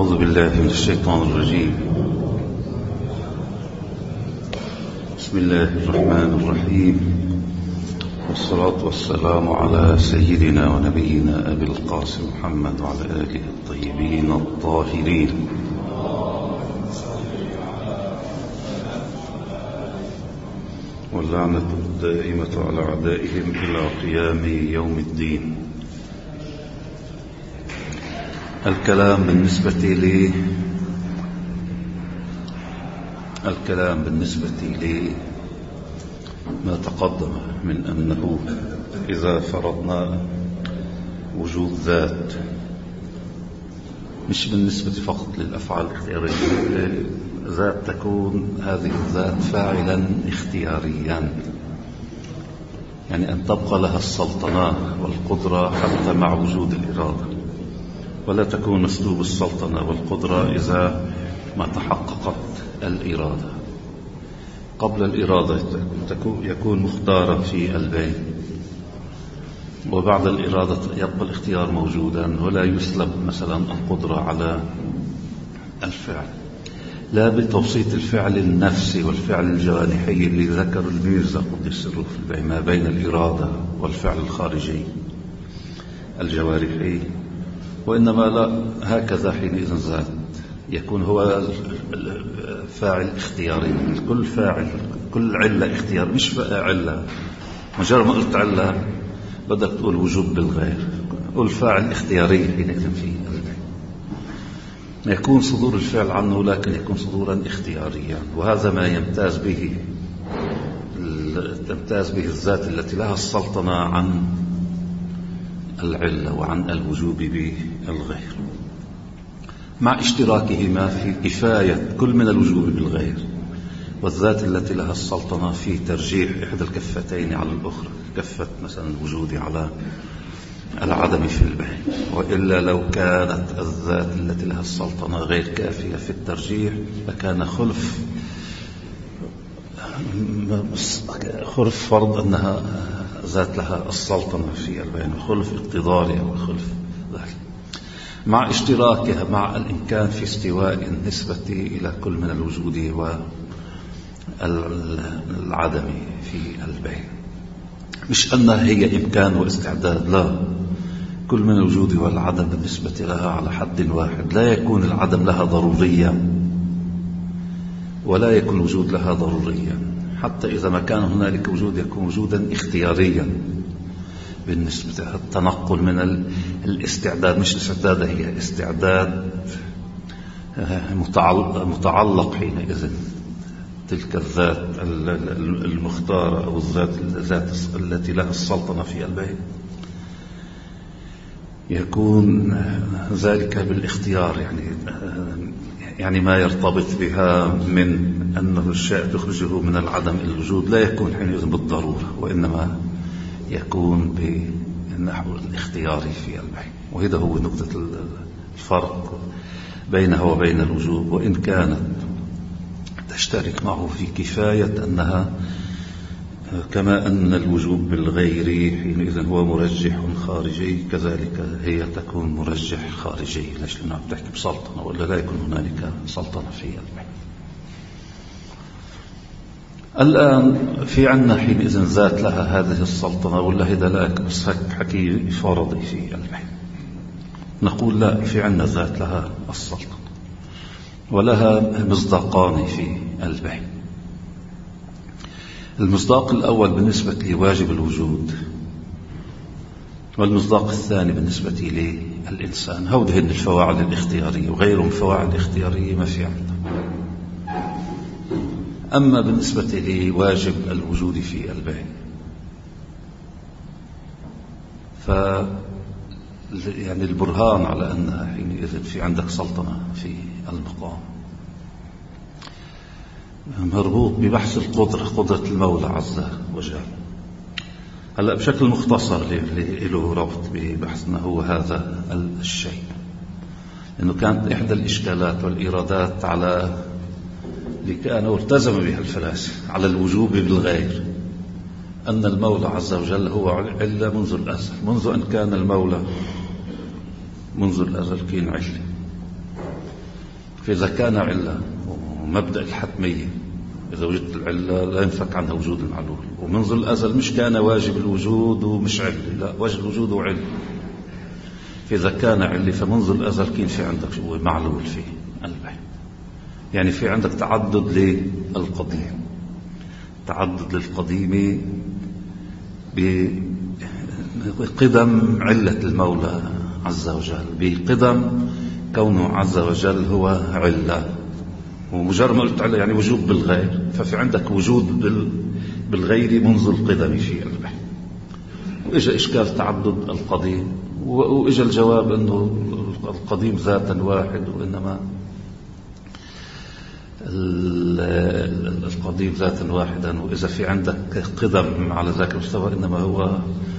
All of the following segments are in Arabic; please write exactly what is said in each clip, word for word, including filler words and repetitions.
أعوذ بالله من الشيطان الرجيم. بسم الله الرحمن الرحيم، والصلاة والسلام على سيدنا ونبينا أبي القاسم محمد وعلى آله الطيبين الطاهرين. واللعنة الدائمة على أعدائهم إلى قيام يوم الدين. الكلام بالنسبة لي الكلام بالنسبة لي ما تقدم من أنه إذا فرضنا وجود ذات، مش بالنسبة فقط للأفعال الاختيارية، ذات تكون هذه الذات فاعلا اختياريا، يعني أن تبقى لها السلطنة والقدرة حتى مع وجود الإرادة، ولا تكون مسلوب السلطنة والقدرة إذا ما تحققت الإرادة. قبل الإرادة يكون مختارا في البين، وبعد الإرادة يبقى الاختيار موجودا ولا يسلب مثلا القدرة على الفعل، لا بتوسيط الفعل النفسي والفعل الجوانحي اللي ذكر الميرزا قدس سره في البين ما بين الإرادة والفعل الخارجي الجوارحي، وإنما لا هكذا حينئذ ذات يكون هو فاعل اختياري. كل فاعل كل علة اختيار، مش علة مجرد ما قلت علة بدك تقول وجود بالغير، قل فاعل اختياري حينئذ في البين يكون صدور الفعل عنه، لكن يكون صدورا اختياريا. وهذا ما يمتاز به تمتاز به الذات التي لها السلطنة عن العلة وعن الوجوب بالغير، مع اشتراكهما في كفاية كل من الوجوب بالغير والذات التي لها السلطنة في ترجيح إحدى الكفتين على الأخرى، كفة مثلا الوجود على العدم في البين. وإلا لو كانت الذات التي لها السلطنة غير كافية في الترجيح لكان خلف خلف فرض أنها ذات لها السلطنة في البين، وخلف اقتضارها وخلف ذلك، مع اشتراكها مع الإمكان في استواء النسبة إلى كل من الوجود والعدم في البين. مش أنها هي إمكان واستعداد، لا، كل من الوجود والعدم بالنسبة لها على حد واحد، لا يكون العدم لها ضروريا ولا يكون الوجود لها ضروريا. حتى إذا ما كان هنالك وجود يكون وجودا اختياريا بالنسبة لها، التنقل من الاستعداد، مش الاستعداد هي استعداد متعلق حينئذ تلك الذات المختارة أو الذات التي لها السلطنة في البين، يكون ذلك بالاختيار، يعني يعني ما يرتبط بها من أنه الشيء تخرجه من العدم إلى الوجود لا يكون حينئذ بالضرورة، وإنما يكون بالنحو الاختياري في البين. وهذا هو نقطة الفرق بينها وبين الوجوب، وإن كانت تشترك معه في كفاية أنها كما أن الوجوب بالغير حينئذ هو مرجح خارجي، كذلك هي تكون مرجح خارجي. ليش؟ لأنها بتحكي بسلطنة، ولا لا يكون هنالك سلطنة في البين. الآن في عنا حينئذ ذات لها هذه السلطنة، ولا هذا لا بس حكي فرضي في البين. نقول لا، في عنا ذات لها السلطنة ولها مصداقان في البين. المصداق الأول بالنسبة لواجب الوجود، والمصداق الثاني بالنسبة للإنسان. هودهن الفواعل الاختيارية، وغيرهم الفواعل الاختيارية ما في عندنا. أما بالنسبة لواجب الوجود في البين ف يعني البرهان على أنها حينئذ في عندك سلطنة في المقام مربوط ببحث القدرة، قدرة المولى عز وجل. هلأ بشكل مختصر له ربط ببحثنا هو هذا الشيء، لأنه كانت إحدى الإشكالات والإيرادات على اللي كانوا التزم بها الفلاسفة على الوجوب بالغير، أن المولى عز وجل هو علة منذ الأزل، منذ أن كان المولى منذ الأزل كين علة، فإذا كان علة ومبدأ الحتمية، إذا وجدت العلة لا ينفك عنها وجود المعلول، ومنذ الأزل مش كان واجب الوجود ومش علة، لا واجب الوجود وعلة. فإذا كان علة فمنذ الأزل كان في عندك معلول في البين، يعني في عندك تعدد للقديم، تعدد للقديم بقدم علة المولى عز وجل، بقدم كونه عز وجل هو علة، ومجرد ما قلت علة يعني وجود بالغير، ففي عندك وجود بالغير منذ القدم في البين. وإجا إشكال تعدد القديم، وإجا الجواب أنه القديم ذاتا واحد، وإنما القديم ذاتا واحدا، وإذا في عندك قدم على ذاك المستوى إنما هو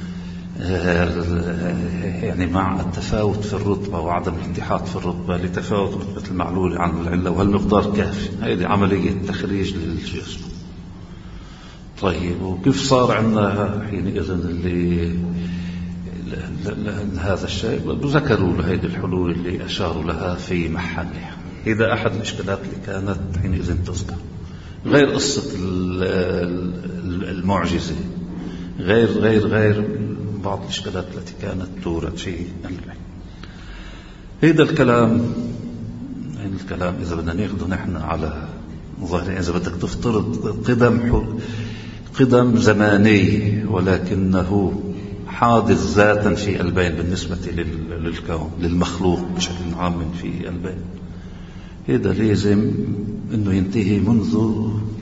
يعني مع التفاوت في الرتبة وعدم الاتحاد في الرتبة لتفاوت رتبة المعلول عن العلة، وهالمقدار كافي. هذه عملية تخريج للجسم. طيب وكيف صار عندنا حينئذ اللي هذا الشيء؟ ذكروا له هذه الحلول اللي أشاروا لها في محلها. إذا أحد الإشكالات اللي كانت حينئذ تذكر، غير قصة المعجزة، غير غير غير بعض الإشكالات التي كانت تورد في البين. هذا الكلام هذا الكلام إذا بدنا ناخذه نحن على ظاهر، إذا بدك تفترض قدم قدم زماني ولكنه حادث ذاتا في البين بالنسبة للكون للمخلوق بشكل عام في البين، هذا لازم انه ينتهي منذ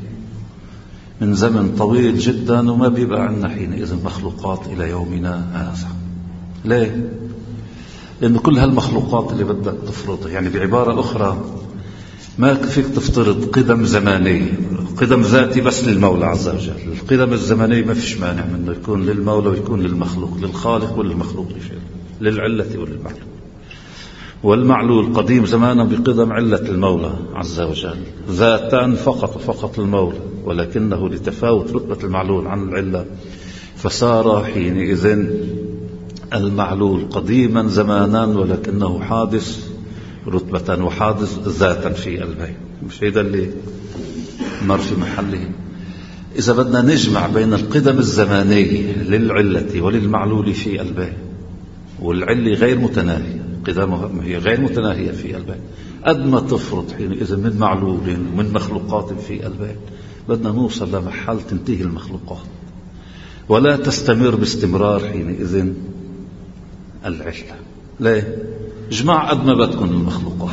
من زمن طويل جدا، وما بيبقى عندنا حينئذ مخلوقات الى يومنا هذا. ليه؟ لأن كل هالمخلوقات اللي بدك تفرضها، يعني بعبارة أخرى ما فيك تفترض قدم زمانية، قدم ذاتي بس للمولى عز وجل. القدم الزمانية ما فيش مانع منه يكون للمولى ويكون للمخلوق، للخالق وللمخلوق لشيء، للعلة وللمعلول. والمعلول قديم زمانا بقدم علة المولى عز وجل ذاتا فقط فقط المولى، ولكنه لتفاوت رتبة المعلول عن العلة فصار حينئذ المعلول قديما زمانا ولكنه حادث رتبة وحادث ذاتا في البين. مش هذا اللي مر في محله. إذا بدنا نجمع بين القدم الزمانية للعلة وللمعلول في البين، والعلة غير متناهية، قدامها هي غير متناهية في البين، قد ما تفرض حينئذ من معلول ومن مخلوقات في البين بدنا نوصل لمحل تنتهي المخلوقات ولا تستمر باستمرار حينئذ العلة. ليه؟ اجمع قد ما بدكم المخلوقات،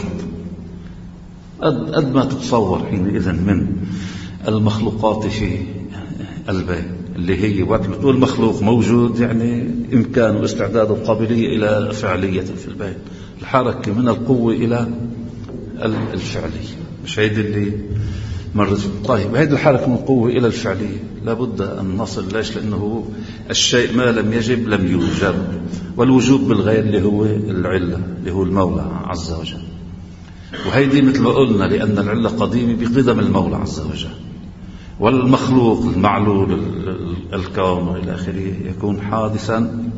قد, قد ما تتصور حينئذ من المخلوقات في البين، اللي هي وقت ما تقول مخلوق موجود يعني إمكان واستعداد وقابلية إلى فعلية في البين، الحركة من القوة إلى الفعلية. مش هيدي اللي مرت. طيب هيدي الحركة من القوة إلى الفعلية لابد أن نصل. ليش؟ لأنه الشيء ما لم يجب لم يوجد، والوجود بالغير اللي هو العلة اللي هو المولى عز وجل. وهيدي مثل ما قلنا لأن العلة قديمة بقدم المولى عز وجل، والمخلوق المعلول الكون وإلى آخره يكون حادثا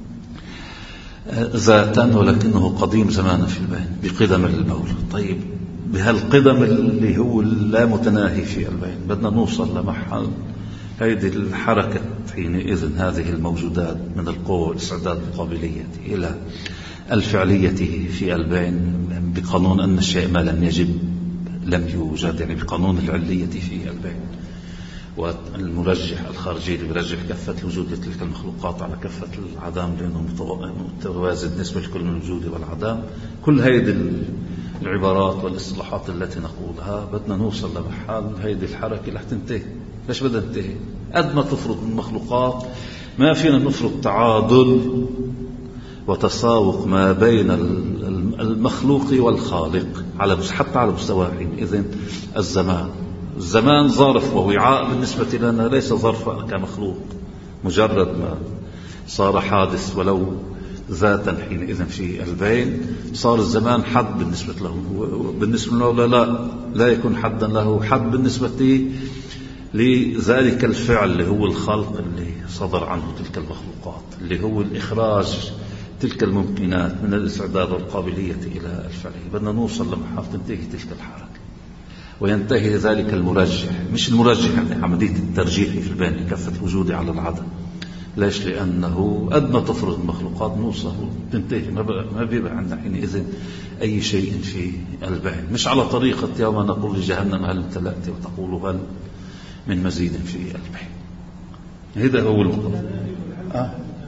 ذاتا ولكنه قديم زمانا في البين بقدم المولى. طيب بهالقدم اللي هو لا متناهي في البين بدنا نوصل لمحل هذه الحركة حينئذ هذه الموجودات من القوة والاستعداد القابلية إلى الفعلية في البين بقانون أن الشيء ما لم يجب لم يوجد، يعني بقانون العلية في البين. والمرجح الخارجي اللي برجح كفة الوجود لتلك المخلوقات على كفة العدم لأنه متوازن بالنسبة لكل من الوجود والعدم. كل هذه العبارات والاصطلاحات التي نقولها بدنا نوصل لمحل هذه الحركة اللي تنتهي. ليش بدنا ننتهي؟ قد ما تفرض من المخلوقات ما فينا نفرض تعادل وتساوق ما بين المخلوق والخالق على حتى على مستوى حينئذ الزمان. الزمان ظرف ووعاء بالنسبة لنا، ليس ظرفا كمخلوق. مجرد ما صار حادث ولو ذاتا حينئذ في البين صار الزمان حد بالنسبة له. بالنسبة له لا لا يكون حدا له، حد بالنسبة لذلك الفعل اللي هو الخلق اللي صدر عنه تلك المخلوقات، اللي هو الإخراج تلك الممكنات من الاستعداد والقابلية إلى الفعلية. بدنا نوصل لمحطة تنتهي تلك الحركة وينتهي ذلك المرجح، مش المرجح يعني عملية الترجيح في البين لكفة الوجود على العدم. ليش؟ لأنه قد ما تفرض المخلوقات نوصل تنتهي، ما بيبقى عندنا حينئذ أي شيء في البين، مش على طريقة يوم نقول لجهنم هل امتلأت وتقول هل من مزيد في البين. هذا هو المقصود. آه.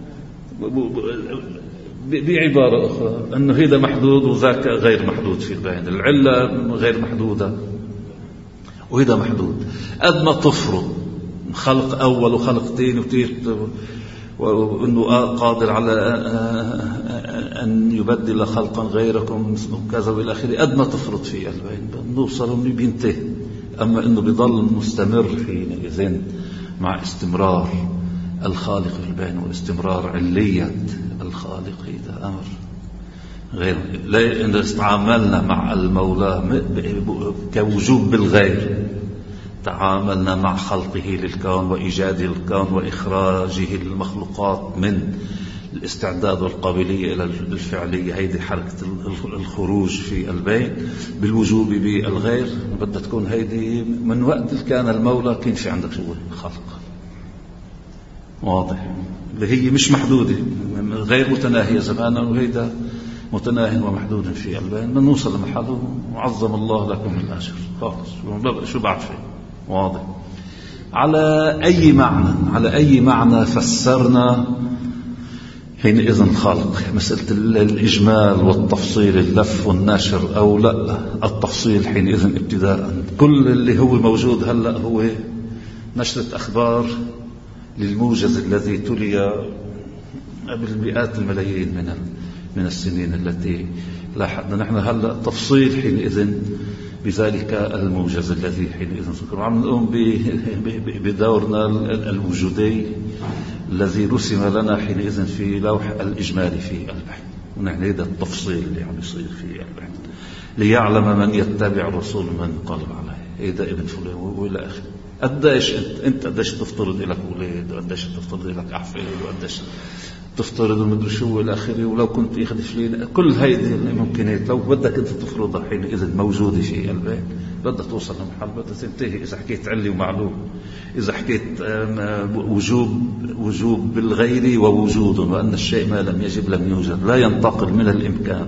بعبارة أخرى أنه هذا محدود وذاك غير محدود في البين، العلة غير محدودة وهذا محدود. قد ما تفرض خلق أول وخلق ثاني وثالث وأنه قادر على أن يبدل خلقا غيركم كذا والى آخره، قد ما تفرض في البين نوصل أنه بينتهي. أما أنه بيضل مستمر حينئذ مع استمرار الخالق في البين واستمرار علية الخالق، هذا أمر غير. لا تعاملنا مع المولى كوجوب بالغير، تعاملنا مع خلقه للكون وإيجاد الكون وإخراجه المخلوقات من الاستعداد والقابلية إلى الفعلية. هيدي حركة الخروج في البين بالوجوب بالغير بدها تكون هيدي من وقت كان المولى كان في عندك شغل خلق واضح، اللي هي مش محدودة غير متناهية زمانا، وهيدا متناهي ومحدود في البين. من نوصل لمحله وعظم الله لكم الأجر خالص، شو بعد فيه واضح. على أي معنى على أي معنى فسرنا حينئذ الخلق؟ مسألة الإجمال والتفصيل، اللف والنشر أو لا التفصيل حينئذ ابتداء. كل اللي هو موجود هلأ هو نشرة أخبار للموجز الذي تلي قبل مئات الملايين من من السنين التي لاحظنا نحن هلأ تفصيل حينئذ بذلك الموجز الذي حينئذ نذكر. عم نقوم بدورنا الوجودي الذي رسم لنا حينئذ في لوح الإجمالي في البحث، ونحن هذا التفصيل اللي عم يصير في البحث ليعلم من يتبع الرسول من ينقلب عليه، هذا ابن فلان والى اخره. قديش انت انت قديش تفترض لك اولاد، وقديش تفترض لك احفاد، وقديش تفترض المدري شو والى اخره، ولو كنت ياخذ فلان، كل هيدي الممكنات لو بدك انت تفرضها حينئذ موجوده في البيت بدك توصل لمحل بدك تنتهي. اذا حكيت علي ومعلوم، اذا حكيت وجوب وجوب بالغير ووجود، وان الشيء ما لم يجب لم يوجد، لا ينتقل من الامكان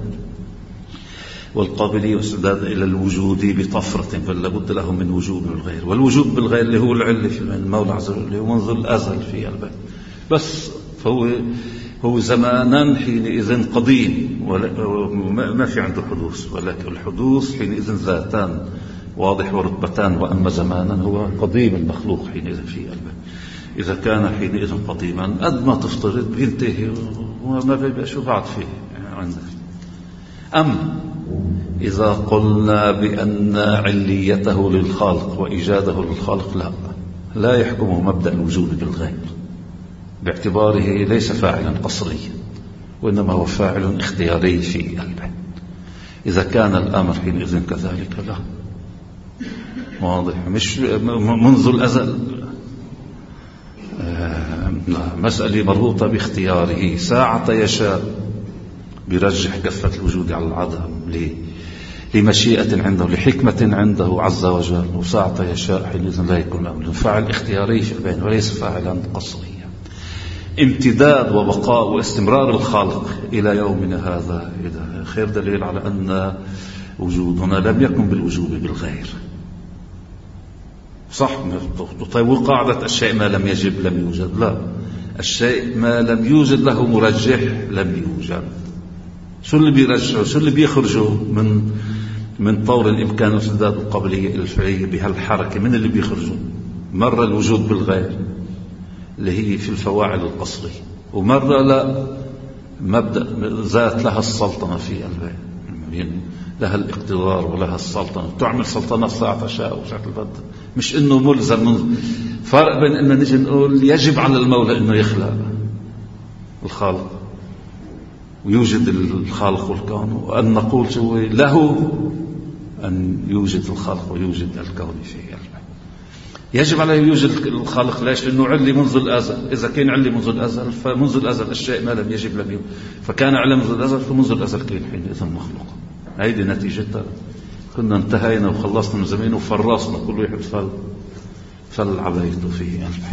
والقابلية والاستعداد إلى الوجود بطفرة، بل لابد له من وجود بالغير. والوجود بالغير اللي هو العلة في المولى عز وجل، اللي هو منذ الأزل في البيت، بس فهو هو زمانا حينئذ قديم وما في عنده حدوث، ولكن الحدوث حينئذ ذاتان واضح ورتبتان، وأما زمانا هو قديم المخلوق حينئذ في البيت. إذا كان حينئذ قديما قد ما تفترض بينتهي وما بيبقى شو بعد فيه عندك. أم إذا قلنا بأن عليته للخالق وإيجاده للخالق، لا لا يحكمه مبدأ الوجود بالغير، باعتباره ليس فاعلا قصريا وإنما هو فاعل اختياري في البيت. إذا كان الأمر حينئذ كذلك لا واضح، مش منذ الأزل، آه مسألة مربوطة باختياره، ساعة يشاء بيرجح كفة الوجود على العدم ليه؟ لمشيئة عنده، لحكمة عنده عز وجل، وساعة يشاء حينئذ لا يكون أمر فاعل اختياري في البين وليس فاعلا قصريا. امتداد وبقاء واستمرار الخالق إلى يومنا هذا إذا خير دليل على أن وجودنا لم يكن بالوجود بالغير. صح، طيب وقاعدة الشيء ما لم يجب لم يوجد، لا، الشيء ما لم يوجد له مرجح لم يوجد. شو اللي بيرجعه، شو اللي بيخرجه من من طور الإمكان والاستعداد القابلية إلى الفعلية بهالحركة؟ من اللي بيخرجه؟ مرة الوجود بالغير اللي هي في الفواعل القصرية، ومرة لا، مبدأ ذات لها السلطنة في البيت، لها الاقتدار ولها السلطنة، تعمل سلطنة ساعة تشاء وساعة البد، مش إنه ملزم. فرق بين إنه نجي نقول يجب على المولى إنه يخلق الخالق ويوجد الخالق والكون، وأن نقول شو له أن يوجد الخالق ويوجد الكون في البيت. يجب عليه يوجد الخالق. ليش؟ لأنه علي منذ الأزل. إذا كان علي منذ الأزل فمنذ الأزل الشيء ما لم يجب لم يوجد، فكان علي منذ الأزل فمنذ الأزل كان حينئذ مخلوق. هيدي نتيجتها. كنا انتهينا وخلصنا من زمان وفرصنا كل واحد فل فل عبيته في قلبه.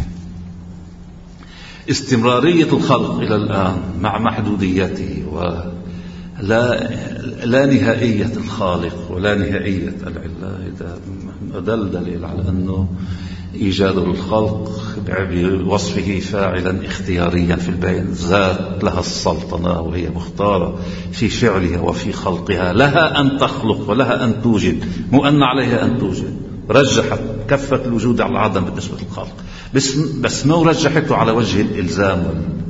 استمرارية الخلق إلى الآن مع محدوديته ولا لا نهائية الخالق ولا نهائية العلة، هذا دل دليل على أنه إيجاد الخلق بوصفه فاعلا اختياريا في البين، ذات لها السلطنة وهي مختارة في فعلها وفي خلقها، لها أن تخلق ولها أن توجد، مو أن عليها أن توجد. رجحت كفة الوجود على العدم بالنسبة للخلق، بس بس ما رجحته على وجه الإلزام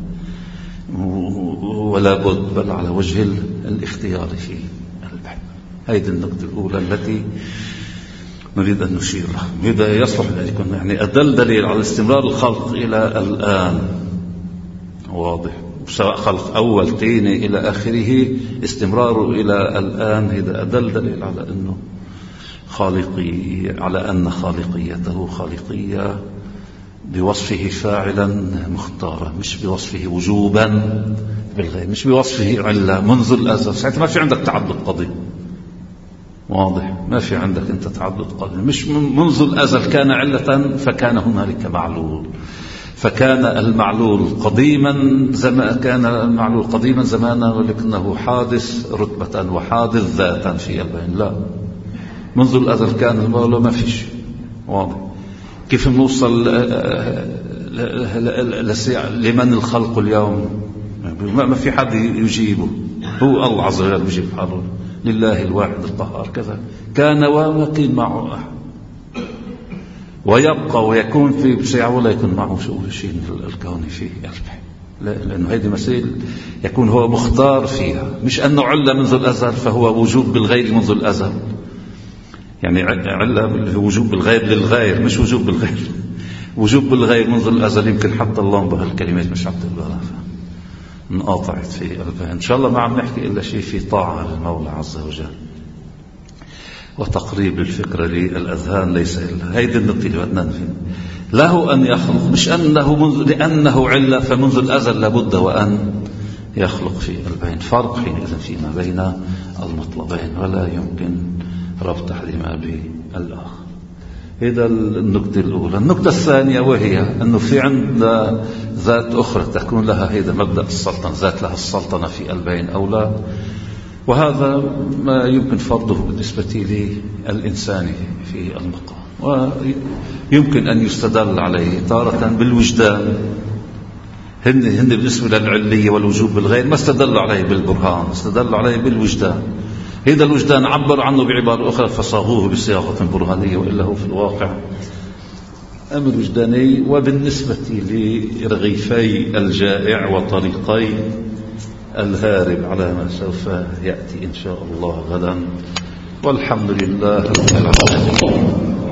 ولا بد، بل على وجه الاختيار في البحث. هذه النقطة الأولى التي نريد أن نشير لها. هذا يصلح أن يكون يعني أدل دليل على استمرار الخلق إلى الآن واضح، سواء خلق أول تاني إلى آخره، استمراره إلى الآن هذا أدل دليل على أنه خالقي، على أن خالقيته خالقية بوصفه فاعلا مختارة، مش بوصفه وجوبا بالغير، مش بوصفه علة منذ الأزل. ساعتها ما في عندك تعدد قضية، واضح؟ ما في عندك أنت تعدد قضية، مش منذ الأزل كان علة فكان هنالك معلول، فكان المعلول قديما زمان، كان المعلول قديما زمانا ولكنه حادث رتبة وحادث ذاتا في البين. لا، منذ الأزل كان المولى ما فيش. واضح؟ كيف نوصل لمن الخلق اليوم؟ ما في حد يجيبه، هو الله عز وجل يجيب حاله، لله الواحد القهار كذا كان وما كان معه أحد، ويبقى ويكون في شيء ولا يكون معه شيء من الكون فيه قلبه، لأنه هذه مسائل يكون هو مختار فيها، مش أنه علة منذ الأزل فهو وجود بالغير منذ الأزل. يعني علة وجوب بالغير للغير، مش وجوب بالغير، وجوب بالغير منذ الأزل. يمكن حتى اللمبة هالكلمات مش عبد البلا انقاطعت في قلبها. إن شاء الله ما عم نحكي إلا شيء في طاعة للمولى عز وجل وتقريب الفكرة للأذهان، ليس إلا هيدي النقطة اللي بدنا نفهم. له أن يخلق، مش أنه منذ لأنه علة فمنذ الأزل لابد وأن يخلق في قلبين. فرق حينئذ فيما بين المطلبين، ولا يمكن ربط أحدهما بالآخر. هذا النقطة الأولى. النقطة الثانية وهي أنه في عند ذات أخرى تكون لها هذا مبدأ السلطنة، ذات لها السلطنة في قلبين أو لا، وهذا ما يمكن فرضه بالنسبة للإنسان في المقام، ويمكن أن يستدل عليه تارة بالوجدان. هن هن بالنسبة للعلية والوجوب بالغير ما استدلوا عليه بالبرهان، استدلوا عليه بالوجدان. هذا الوجدان عبر عنه بعبارة أخرى فصاغوه بصياغة برهانية، وإلا هو في الواقع أمر وجداني. وبالنسبة لرغيفي الجائع وطريقي الهارب على ما سوف يأتي إن شاء الله غدا، والحمد لله رب العالمين.